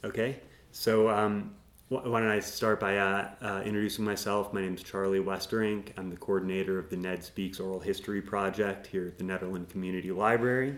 Okay, so why don't I start by introducing myself? My name is Charlie Westerink. I'm the coordinator of the Ned Speaks Oral History Project here at the Nederland Community Library.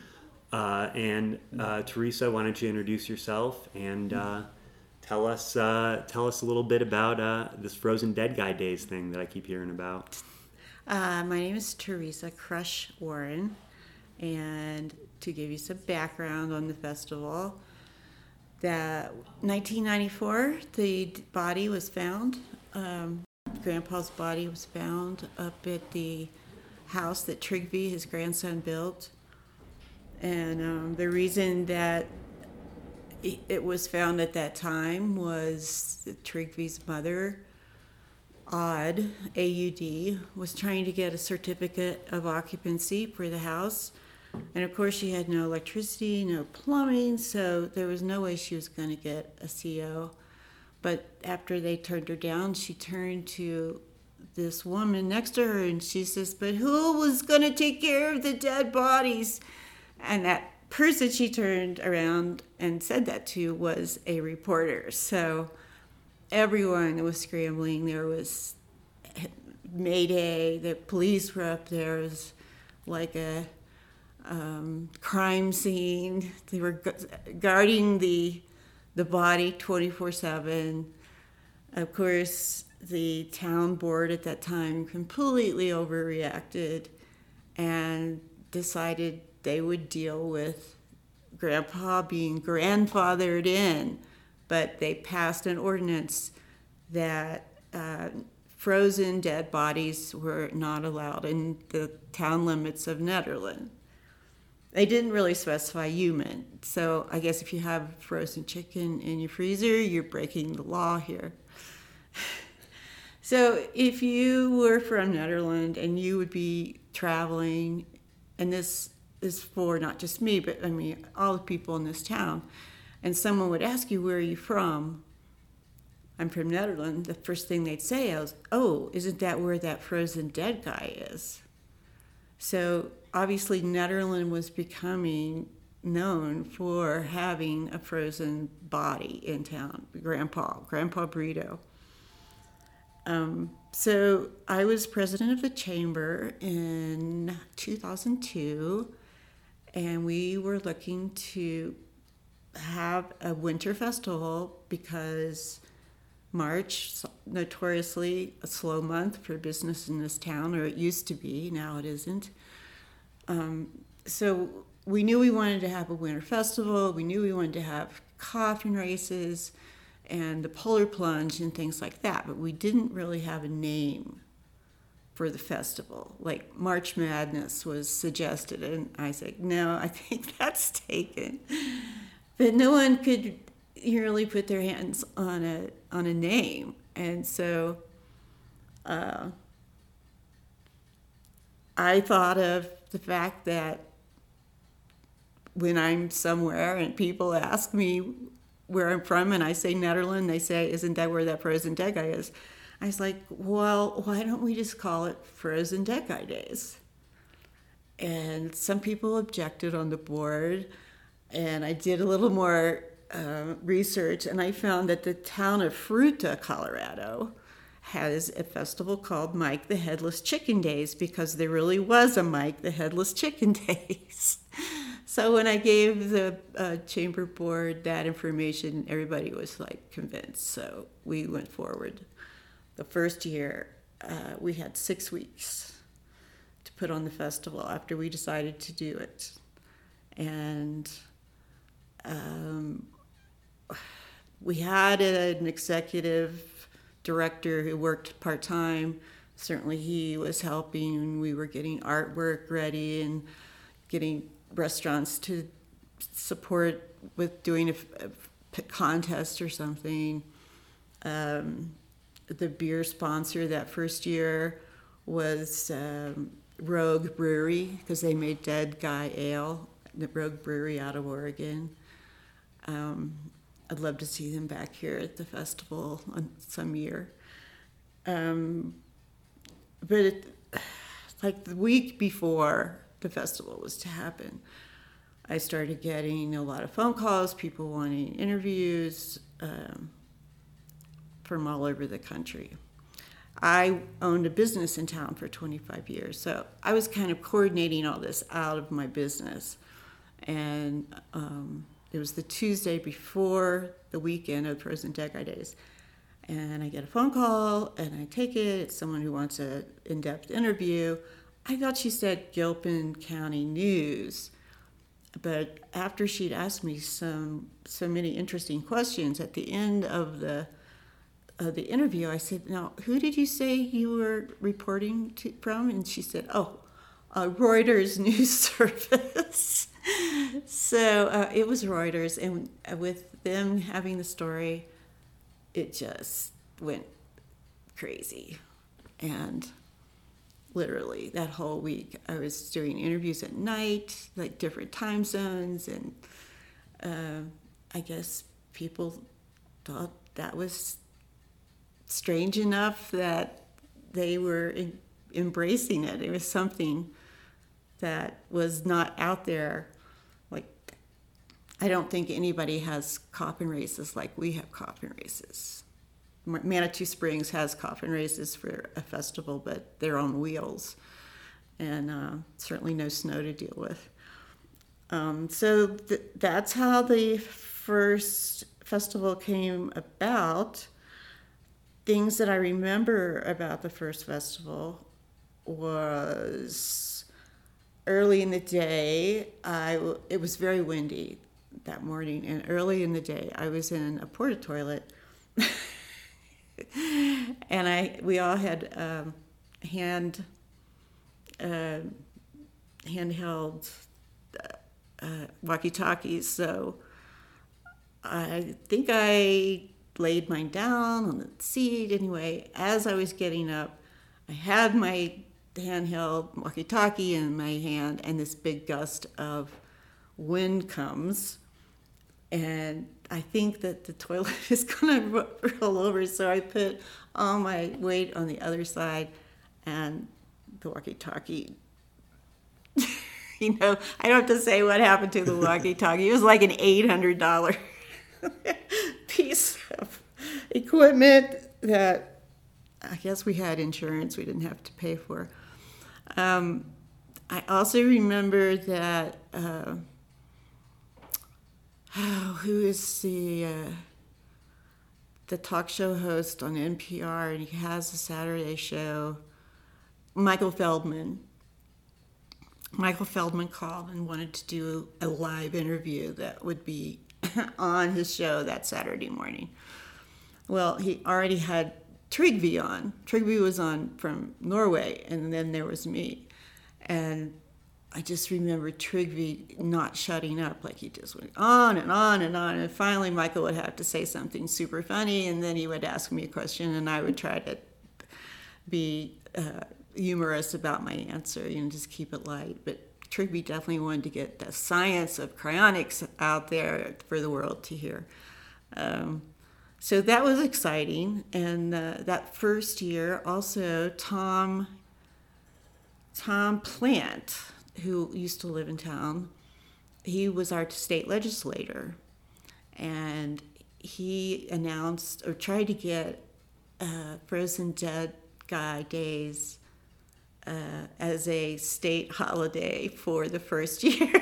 And Teresa, why don't you introduce yourself and tell us a little bit about this Frozen Dead Guy Days thing that I keep hearing about. My name is Teresa Crush Warren, and to give you some background on the festival, that 1994, the body was found. Grandpa's body was found up at the house that Trygve, his grandson, built. And the reason that it was found at that time was that Trygve's mother, Aud, AUD, was trying to get a certificate of occupancy for the house. And of course, she had no electricity, no plumbing, so there was no way she was going to get a CO. But after they turned her down, she turned to this woman next to her and she says, "But who was going to take care of the dead bodies?" And that person she turned around and said that to was a reporter. So everyone was scrambling. There was Mayday. The police were up there. It was like a crime scene. They were guarding the body 24/7. Of course, the town board at that time completely overreacted and decided they would deal with Grandpa being grandfathered in, but they passed an ordinance that frozen dead bodies were not allowed in the town limits of Nederland. They didn't really specify human, so I guess if you have frozen chicken in your freezer, you're breaking the law here. So if you were from Nederland and you would be traveling, and this is for not just me, but I mean all the people in this town, and someone would ask you, "Where are you from?" "I'm from Nederland," the first thing they'd say is, "Oh, isn't that where that frozen dead guy is?" So obviously Nederland was becoming known for having a frozen body in town, Grandpa Brito. So I was president of the chamber in 2002, and we were looking to have a winter festival because March, notoriously a slow month for business in this town, or it used to be, now it isn't. So we knew we wanted to have a winter festival, we knew we wanted to have coffin races and the polar plunge and things like that, but we didn't really have a name for the festival. Like March Madness was suggested, and I said, "No, I think that's taken." But no one could really put their hands on a name, and so I thought of the fact that when I'm somewhere and people ask me where I'm from and I say Nederland, they say, "Isn't that where that frozen dead guy is?" I was like, "Well, why don't we just call it Frozen Dead Guy Days?" And some people objected on the board, and I did a little more research, and I found that the town of Fruita, Colorado, has a festival called Mike the Headless Chicken Days because there really was a Mike the Headless Chicken Days. So when I gave the chamber board that information, everybody was like convinced. So we went forward. The first year, we had 6 weeks to put on the festival after we decided to do it. And we had an executive director who worked part-time. Certainly he was helping. We were getting artwork ready and getting restaurants to support with doing a contest or something. The beer sponsor that first year was Rogue Brewery because they made Dead Guy Ale, the Rogue Brewery out of Oregon. I'd love to see them back here at the festival some year. But like the week before the festival was to happen, I started getting a lot of phone calls, people wanting interviews from all over the country. I owned a business in town for 25 years, so I was kind of coordinating all this out of my business. And it was the Tuesday before the weekend of Frozen Deckeye Days. And I get a phone call, and I take it. It's someone who wants an in-depth interview. I thought she said Gilpin County News. But after she'd asked me so many interesting questions at the end of the interview, I said, "Now, who did you say you were reporting from?" And she said, "Oh, Reuters News Service." So it was Reuters, and with them having the story, it just went crazy. And literally that whole week, I was doing interviews at night, like different time zones, and I guess people thought that was strange enough that they were embracing it. It was something that was not out there. Like, I don't think anybody has coffin races like we have coffin races. Manitou Springs has coffin races for a festival, but they're on wheels, and certainly no snow to deal with. So that's how the first festival came about. Things that I remember about the first festival was early in the day. It was very windy that morning, and early in the day I was in a porta toilet, and we all had handheld walkie-talkies. So I think I laid mine down on the seat. Anyway, as I was getting up, I had my handheld walkie-talkie in my hand, and this big gust of wind comes, and I think that the toilet is going to roll over, so I put all my weight on the other side, and the walkie-talkie, I don't have to say what happened to the walkie-talkie. It was like an $800 piece of equipment that I guess we had insurance we didn't have to pay for. I also remember that who is the talk show host on NPR, and he has a Saturday show, Michael Feldman. Michael Feldman called and wanted to do a live interview that would be on his show that Saturday morning. Well, he already had Trygve on. Trygve was on from Norway, and then there was me. And I just remember Trygve not shutting up. Like, he just went on and on and on. And finally, Michael would have to say something super funny, and then he would ask me a question, and I would try to be humorous about my answer, just keep it light. But Trygve definitely wanted to get the science of cryonics out there for the world to hear. So that was exciting. And that first year, also, Tom Plant, who used to live in town, he was our state legislator. And he announced, or tried to get Frozen Deckeye Days as a state holiday for the first year.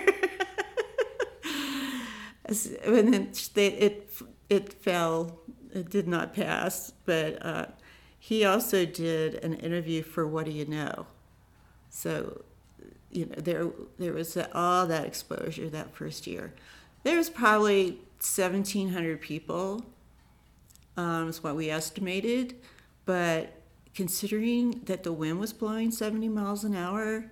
And then it fell. It did not pass. But he also did an interview for What Do You Know? So, there was all that exposure that first year. There was probably 1,700 people, is what we estimated. But considering that the wind was blowing 70 miles an hour,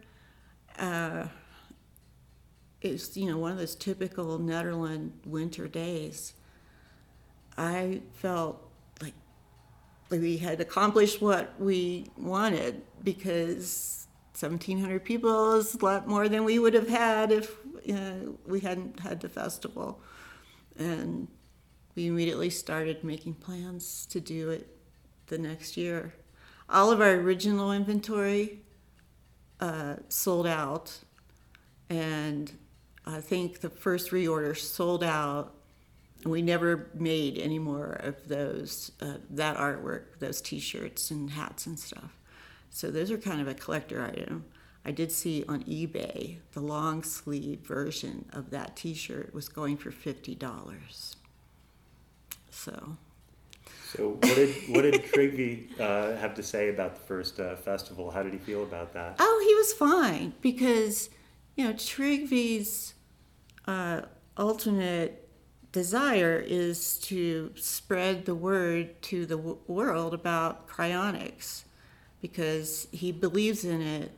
it's one of those typical Netherlands winter days. I felt like we had accomplished what we wanted, because 1,700 people is a lot more than we would have had if we hadn't had the festival. And we immediately started making plans to do it the next year. All of our original inventory sold out, and I think the first reorder sold out, and we never made any more of those, that artwork, those T-shirts and hats and stuff. So those are kind of a collector item. I did see on eBay the long sleeve version of that T-shirt was going for $50. So what did Trygve have to say about the first festival? How did he feel about that? Oh, he was fine because, Trygve's ultimate desire is to spread the word to the world about cryonics because he believes in it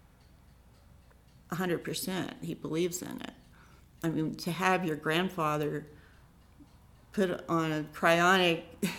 100%. He believes in it. I mean, to have your grandfather put on a cryonic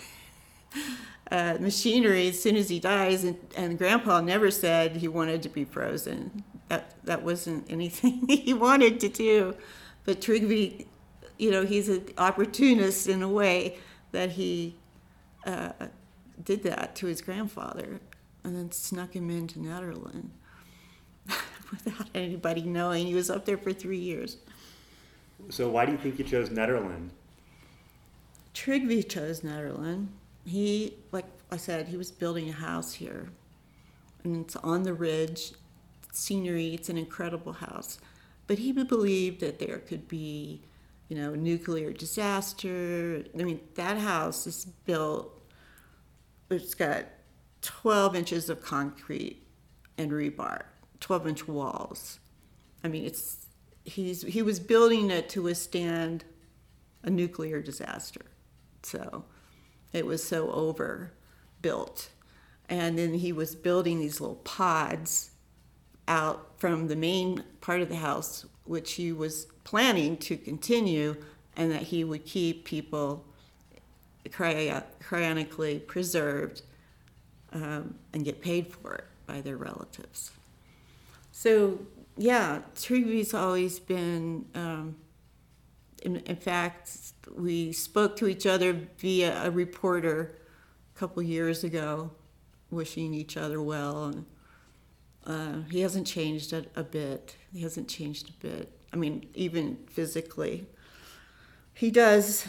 machinery as soon as he dies, and Grandpa never said he wanted to be frozen. That wasn't anything he wanted to do. But Trygve, he's an opportunist in a way that he did that to his grandfather and then snuck him into Nederland without anybody knowing. He was up there for 3 years. So why do you think you chose Nederland? Trygve chose Nederland. He, like I said, he was building a house here. And it's on the ridge, scenery, it's an incredible house. But he believed that there could be, a nuclear disaster. I mean, that house is built, it's got 12 inches of concrete and rebar, 12-inch walls. I mean, he was building it to withstand a nuclear disaster. So it was so overbuilt. And then he was building these little pods out from the main part of the house, which he was planning to continue, and that he would keep people cryonically preserved and get paid for it by their relatives. So, yeah, Trygve's always been, in fact, we spoke to each other via a reporter a couple years ago, wishing each other well. And he hasn't changed a bit. I mean, even physically. He does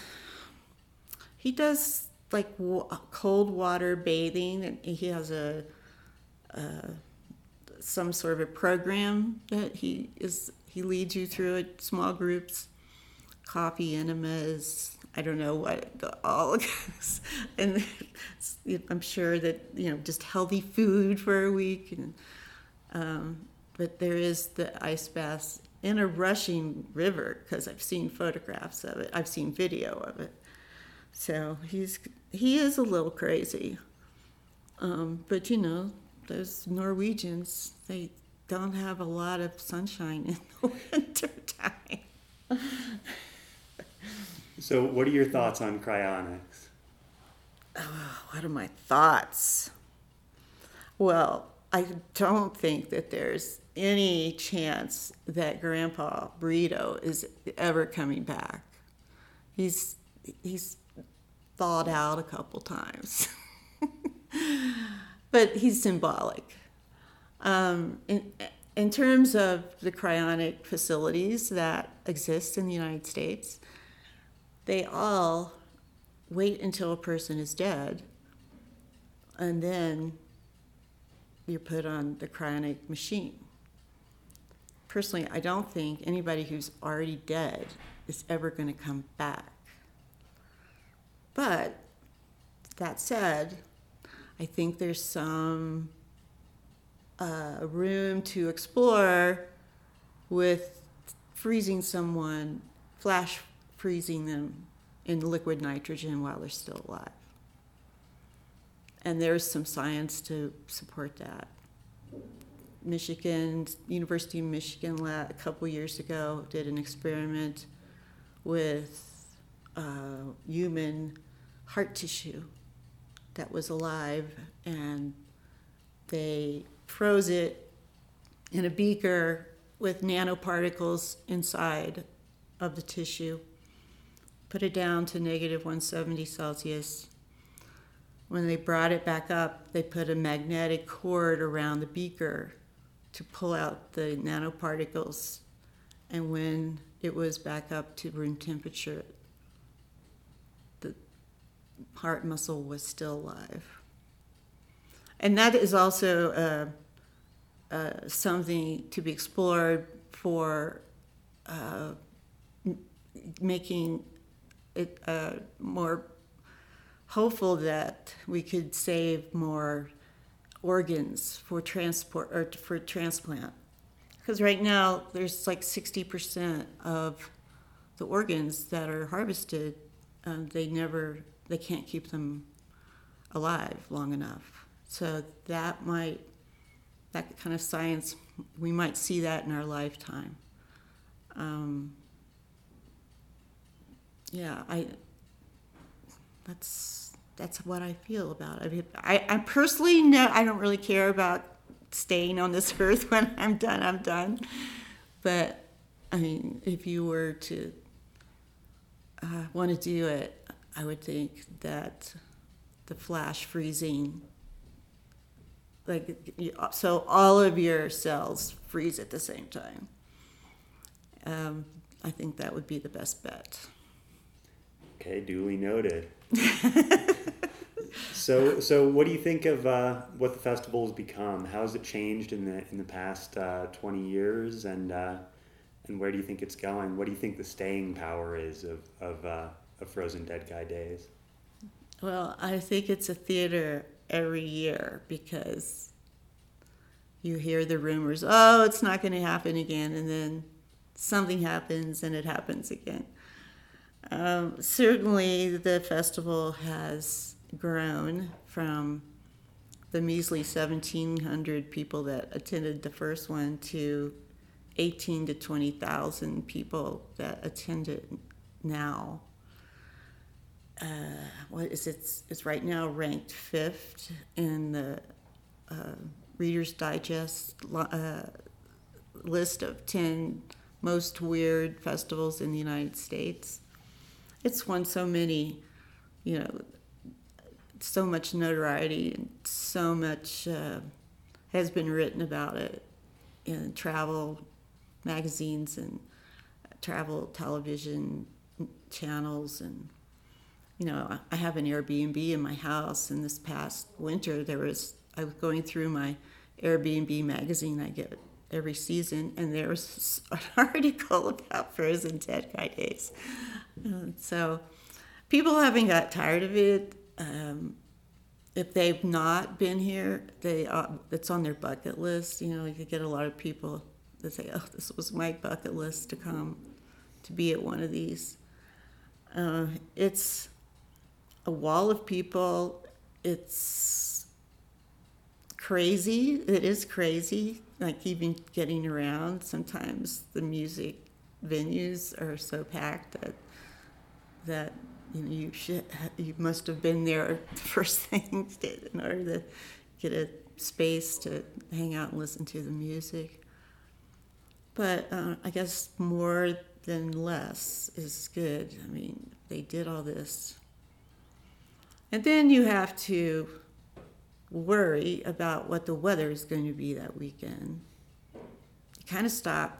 like cold water bathing, and he has some sort of a program that he leads you through it, small groups, coffee enemas, I don't know what all, and I'm sure that just healthy food for a week, and but there is the ice baths in a rushing river because I've seen photographs of it, I've seen video of it. So he is a little crazy, but those Norwegians, they don't have a lot of sunshine in the winter time. So what are your thoughts on cryonics? Oh, what are my thoughts? Well, I don't think that there's any chance that Grandpa Brito is ever coming back. He's thawed out a couple times. But he's symbolic. In terms of the cryonic facilities that exist in the United States, they all wait until a person is dead, and then you're put on the cryonic machine. Personally, I don't think anybody who's already dead is ever going to come back. But that said, I think there's some room to explore with freezing someone, flash freezing them in liquid nitrogen while they're still alive. And there's some science to support that. University of Michigan lab, a couple years ago did an experiment with human heart tissue that was alive, and they froze it in a beaker with nanoparticles inside of the tissue, put it down to negative 170 Celsius. When they brought it back up, they put a magnetic cord around the beaker to pull out the nanoparticles, and when it was back up to room temperature, the heart muscle was still alive. And that is also something to be explored for making it more hopeful that we could save more organs for transport or for transplant. Because right now there's like 60% of the organs that are harvested, they can't keep them alive long enough. So that kind of science, we might see that in our lifetime. That's what I feel about it. I personally know I don't really care about staying on this earth. When I'm done, I'm done. But I mean, if you were to want to do it, I would think that the flash freezing, so all of your cells freeze at the same time. I think that would be the best bet. Okay, duly noted. So what do you think of what the festival has become? How has it changed in the past 20 years, and where do you think it's going? What do you think the staying power is of Frozen Dead Guy Days? Well, I think it's a theater every year because you hear the rumors, oh, it's not going to happen again, and then something happens and it happens again. Certainly the festival has grown from the measly 1,700 people that attended the first one to 18 to 20,000 people that attend it now. It's right now ranked 5th in the Reader's Digest list of 10 most weird festivals in the United States. It's won so many, so much notoriety, and so much has been written about it in travel magazines and travel television channels. And I have an Airbnb in my house, and this past winter I was going through my Airbnb magazine I get every season, and there was an article about Frozen Dead Guy Days. So people haven't got tired of it. If they've not been here, it's on their bucket list. You get a lot of people that say, oh, this was my bucket list to come to be at one of these. It's a wall of people. It's crazy. It is crazy, like even getting around. Sometimes the music venues are so packed that you must have been there the first thing in order to get a space to hang out and listen to the music. But I guess more than less is good. I mean, they did all this. And then you have to worry about what the weather is going to be that weekend. You kind of stop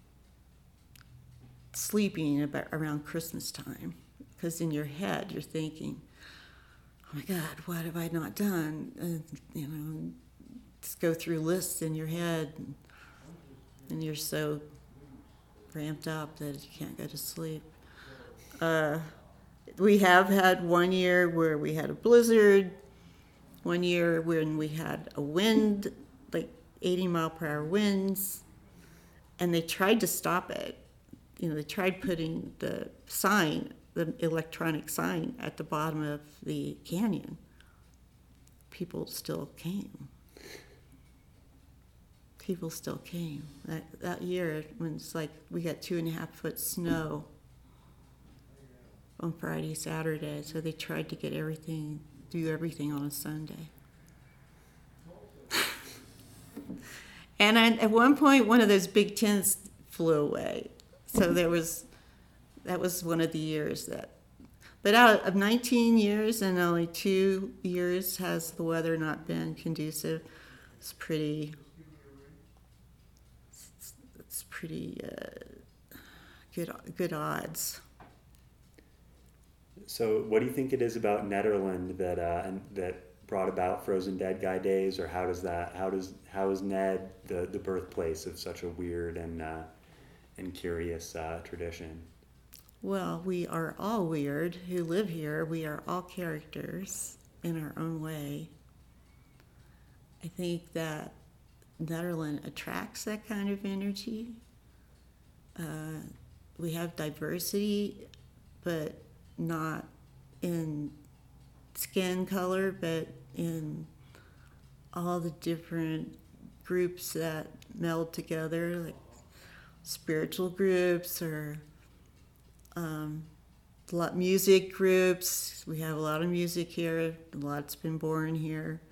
sleeping around Christmas time, because in your head you're thinking, oh my God, what have I not done? Just go through lists in your head, and you're so ramped up that you can't go to sleep. We have had one year where we had a blizzard, one year when we had a wind, like 80-mile-per-hour winds, and they tried to stop it. They tried putting the electronic sign at the bottom of the canyon. People still came. That year, when it's like we got 2.5 foot snow on Friday, Saturday, so they tried to do everything on a Sunday. And at one point, one of those big tents flew away. So that was one of the years but out of 19 years and only 2 years has the weather not been conducive. It's pretty good odds. So, what do you think it is about Nederland that brought about Frozen Dead Guy Days, or how is Ned the birthplace of such a weird and curious tradition? Well, we are all weird who live here. We are all characters in our own way. I think that Nederland attracts that kind of energy. We have diversity, but not in skin color, but in all the different groups that meld together, like spiritual groups or music groups. We have a lot of music here. A lot's been born here.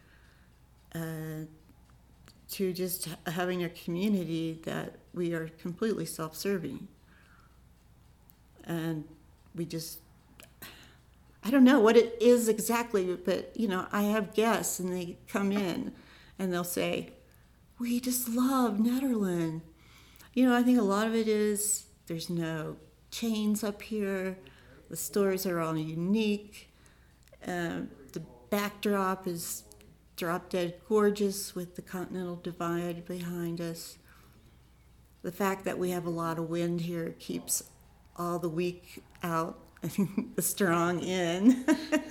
To just having a community that we are completely self-serving. And we just, I don't know what it is exactly, but, I have guests and they come in and they'll say, we just love Nederland. I think a lot of it is there's no chains up here. The stores are all unique. The backdrop is drop dead gorgeous with the Continental Divide behind us. The fact that we have a lot of wind here keeps all the weak out and the strong in.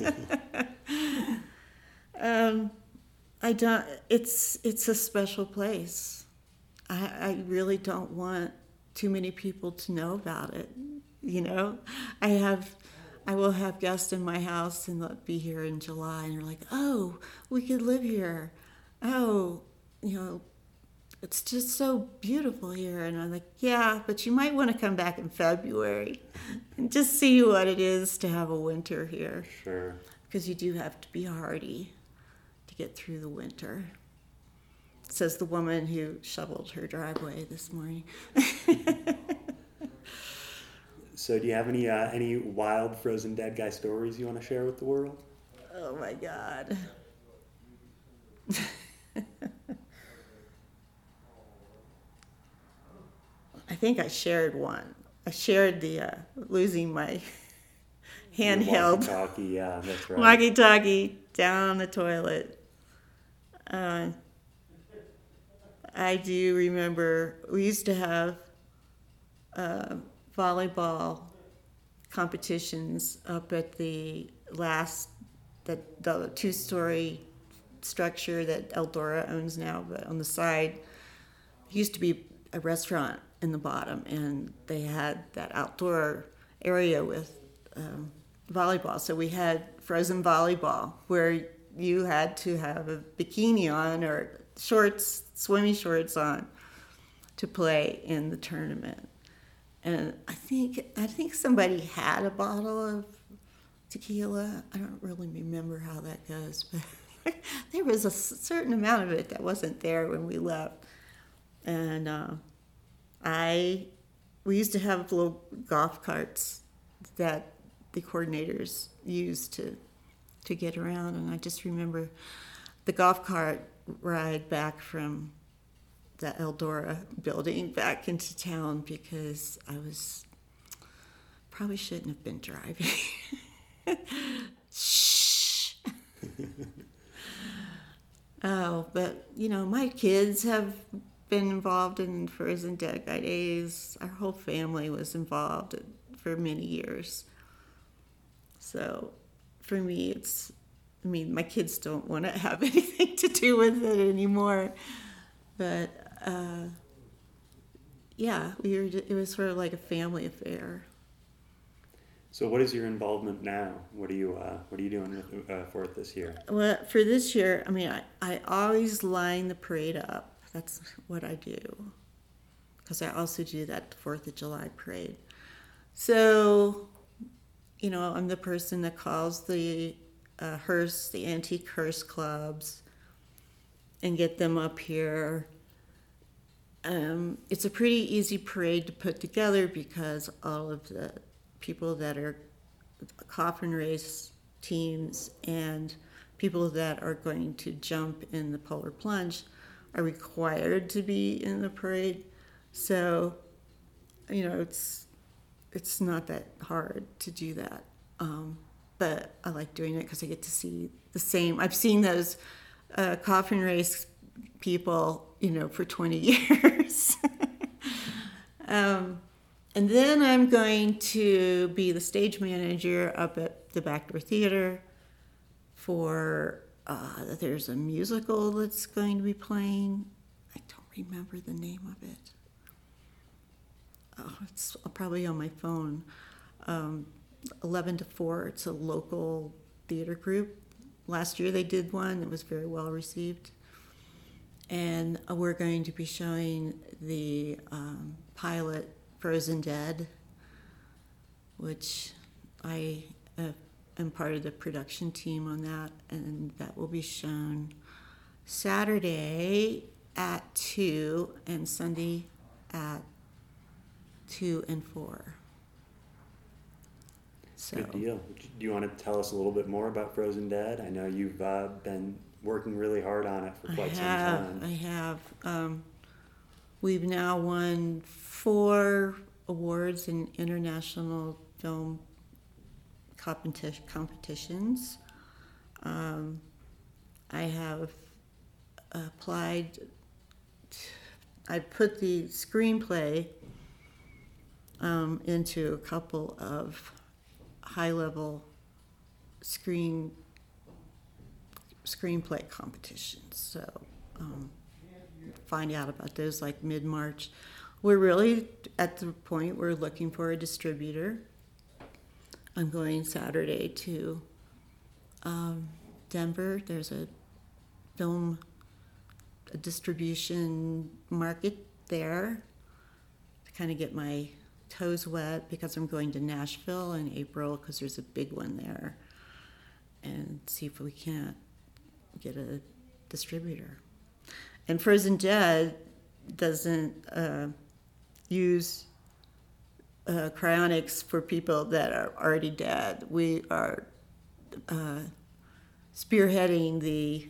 It's a special place. I really don't want too many people to know about it. I will have guests in my house and they'll be here in July and they're like, oh, we could live here. Oh, it's just so beautiful here. And I'm like, yeah, but you might want to come back in February and just see what it is to have a winter here. Sure. Because you do have to be hardy to get through the winter. Says the woman who shoveled her driveway this morning. So, do you have any wild Frozen Dead Guy stories you want to share with the world? Oh my God. I think I shared one. I shared the losing my handheld walkie-talkie, yeah, that's right. Walkie-talkie down the toilet. I do remember we used to have volleyball competitions up at the two-story structure that Eldora owns now, but on the side used to be a restaurant in the bottom, and they had that outdoor area with volleyball. So we had frozen volleyball where you had to have a bikini on or shorts, swimming shorts on to play in the tournament. And I think somebody had a bottle of tequila. I don't really remember how that goes, but there was a certain amount of it that wasn't there when we left. And we used to have little golf carts that the coordinators used to get around. And I just remember the golf cart ride back from the Eldora building back into town because I probably shouldn't have been driving. Shh. Oh, but my kids have been involved in Frozen Dead Guy Days. Our whole family was involved for many years. So for me, my kids don't want to have anything to do with it anymore. But it was sort of like a family affair. So what is your involvement now? What are you doing for it this year? Well, for this year, I always line the parade up. That's what I do. Because I also do that 4th of July parade. So, I'm the person that calls the hearse, the antique hearse clubs, and get them up here. It's a pretty easy parade to put together because all of the people that are coffin race teams and people that are going to jump in the polar plunge are required to be in the parade. So, it's not that hard to do that. But I like doing it because I get to see the same. I've seen those coffin race people, for 20 years. And then I'm going to be the stage manager up at the Backdoor Theater for, there's a musical that's going to be playing. I don't remember the name of it. Oh, it's probably on my phone. 11 to 4, it's a local theater group. Last year they did one. It was very well received. And we're going to be showing the pilot Frozen Dead, which I am part of the production team on that, and that will be shown Saturday at 2 and Sunday at 2 and 4. So, good deal. Do you want to tell us a little bit more about Frozen Dead? I know you've been working really hard on it for quite some time. I have. We've now won 4 awards in international film competitions. I have applied. I put the screenplay into a couple of high-level screenplay competitions. So find out about those like mid-March. We're really at the point we're looking for a distributor. I'm going Saturday to Denver. There's a distribution market there to kind of get my toes wet, because I'm going to Nashville in April because there's a big one there, and see if we can't get a distributor. And Frozen Dead doesn't use cryonics for people that are already dead. We are spearheading the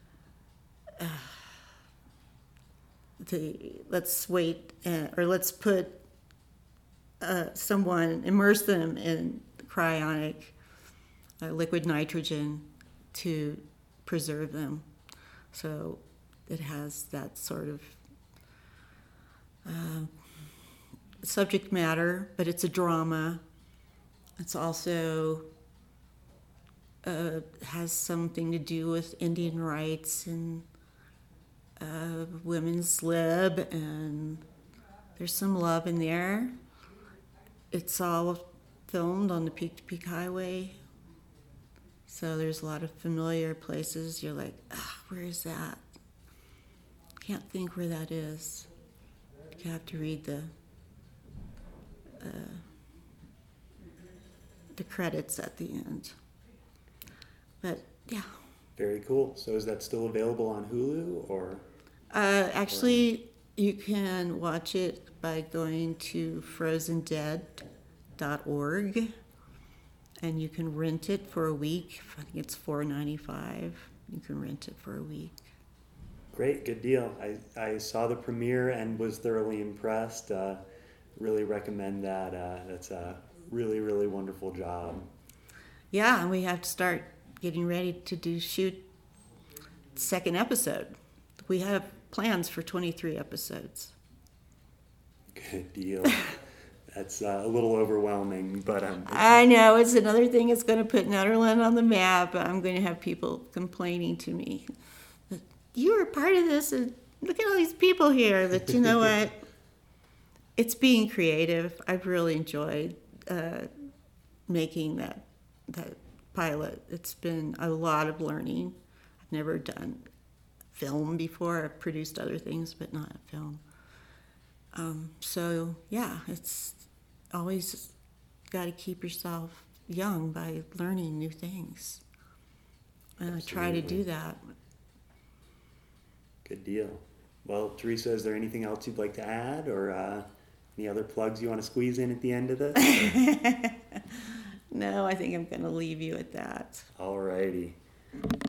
let's wait, or let's put immerse them in cryonic liquid nitrogen to preserve them. So it has that sort of subject matter, but it's a drama. It's also has something to do with Indian rights and women's lib, and there's some love in there. It's all filmed on the Peak to Peak Highway, so there's a lot of familiar places. You're like, where is that? Can't think where that is. You have to read the credits at the end. But yeah. Very cool. So is that still available on Hulu, or? Actually, you can watch it by going to frozendead.org, and you can rent it for a week. I think it's $4.95. You can rent it for a week. Great, good deal. I saw the premiere and was thoroughly impressed. Really recommend that. That's a really, really wonderful job. Yeah, and we have to start getting ready to shoot the second episode. We have plans for 23 episodes. Good deal. That's a little overwhelming, but I know, it's another thing that's going to put Netherland on the map. I'm going to have people complaining to me, you were part of this, and look at all these people here. But you know what? It's being creative. I've really enjoyed making that pilot. It's been a lot of learning. I've never done film before. I've produced other things, but not film. So yeah, it's always got to keep yourself young by learning new things. And I try to do that. Good deal. Well, Teresa, is there anything else you'd like to add, or any other plugs you want to squeeze in at the end of this? No, I think I'm going to leave you at that. All righty.